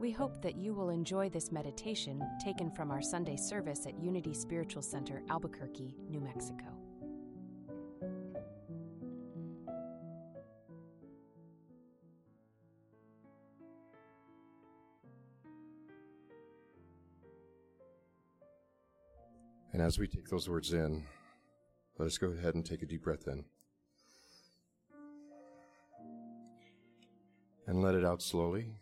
We hope that you will enjoy this meditation taken from our Sunday service at Unity Spiritual Center, Albuquerque, New Mexico. And as we take those words in, let us go ahead and take a deep breath in. And let it out slowly.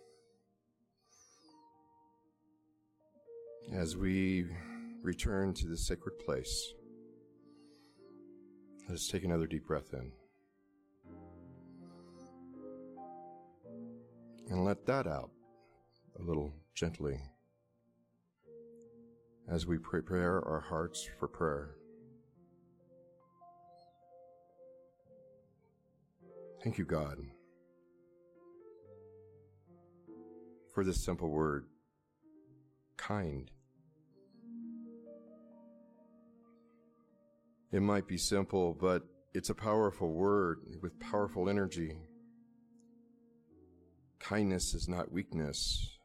As we return to this sacred place, let us take another deep breath in. And let that out a little gently as we prepare our hearts for prayer. Thank you, God, for this simple word, kind. It might be simple, but it's a powerful word with powerful energy. Kindness is not weakness.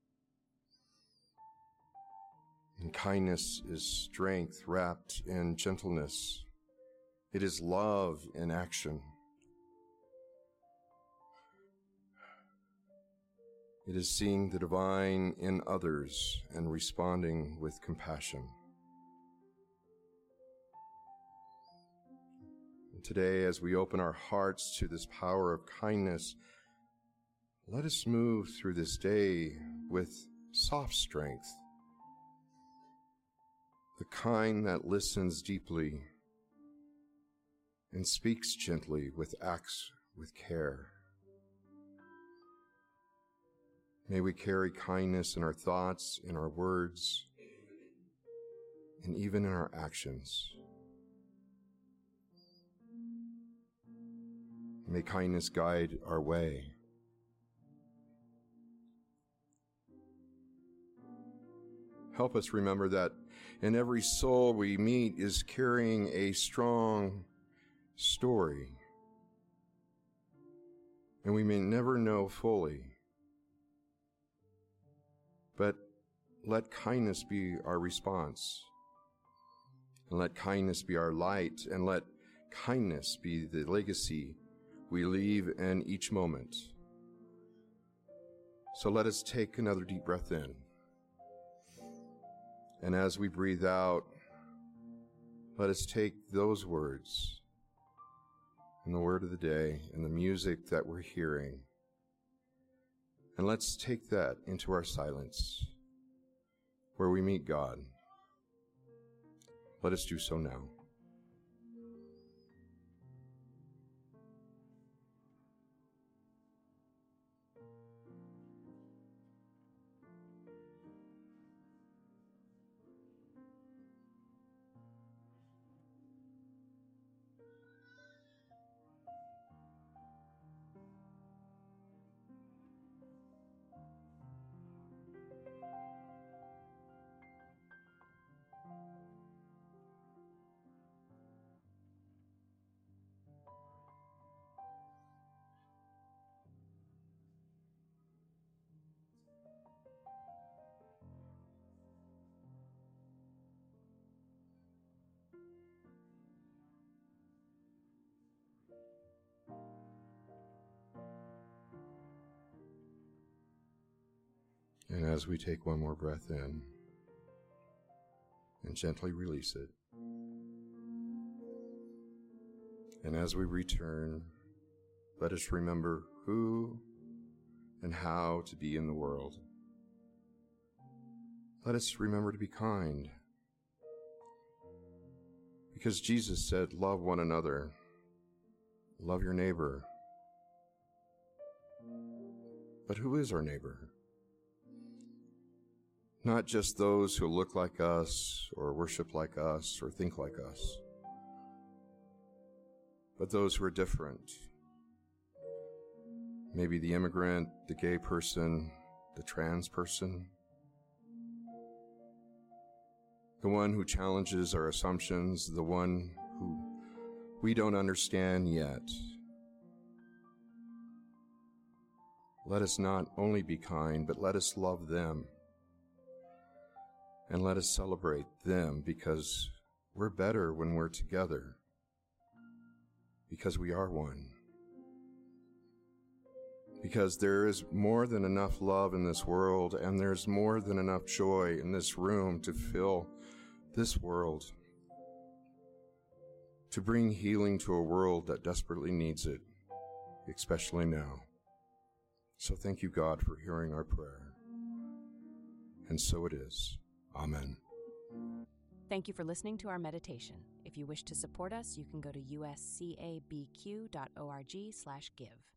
And kindness is strength wrapped in gentleness. It is love in action. It is seeing the divine in others and responding with compassion. And today, as we open our hearts to this power of kindness, let us move through this day with soft strength, the kind that listens deeply and speaks gently with acts with care. May we carry kindness in our thoughts, in our words, and even in our actions. May kindness guide our way. Help us remember that in every soul we meet is carrying a strong story, and we may never know fully. But let kindness be our response, and let kindness be our light, and let kindness be the legacy we leave in each moment. So let us take another deep breath in. And as we breathe out, let us take those words and the word of the day and the music that we're hearing, and let's take that into our silence where we meet God. Let us do so now. And as we take one more breath in and gently release it, and as we return, let us remember who and how to be in the world. Let us remember to be kind, because Jesus said, love one another, love your neighbor. But who is our neighbor? Not just those who look like us or worship like us or think like us, but those who are different. Maybe the immigrant, the gay person, the trans person, the one who challenges our assumptions, the one who we don't understand yet. let us not only be kind, but let us love them. And let us celebrate them, because we're better when we're together, because we are one. Because there is more than enough love in this world, and there's more than enough joy in this room to fill this world, to bring healing to a world that desperately needs it, especially now. So thank you, God, for hearing our prayer. And so it is. Amen. Thank you for listening to our meditation. If you wish to support us, you can go to uscabq.org/give.